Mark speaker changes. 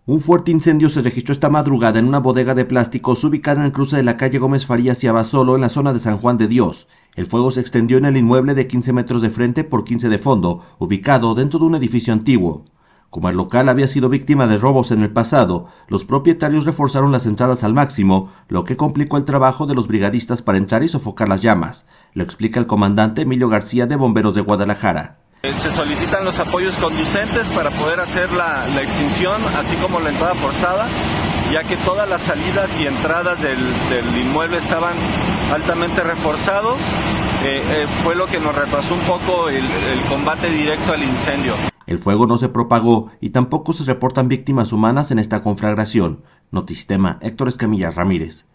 Speaker 1: Un fuerte incendio se registró esta madrugada en una bodega de plásticos ubicada en el cruce de la calle Gómez Farías y Abasolo, en la zona de San Juan de Dios. El fuego se extendió en el inmueble de 15 metros de frente por 15 de fondo, ubicado dentro de un edificio antiguo. Como el local había sido víctima de robos en el pasado, los propietarios reforzaron las entradas al máximo, lo que complicó el trabajo de los brigadistas para entrar y sofocar las llamas. Lo explica el comandante Emilio García de Bomberos de Guadalajara.
Speaker 2: Se solicitan los apoyos conducentes para poder hacer la extinción, así como la entrada forzada, ya que todas las salidas y entradas del inmueble estaban altamente reforzados. Fue lo que nos retrasó un poco el combate directo al incendio.
Speaker 1: El fuego no se propagó y tampoco se reportan víctimas humanas en esta conflagración. Notistema, Héctor Escamilla Ramírez.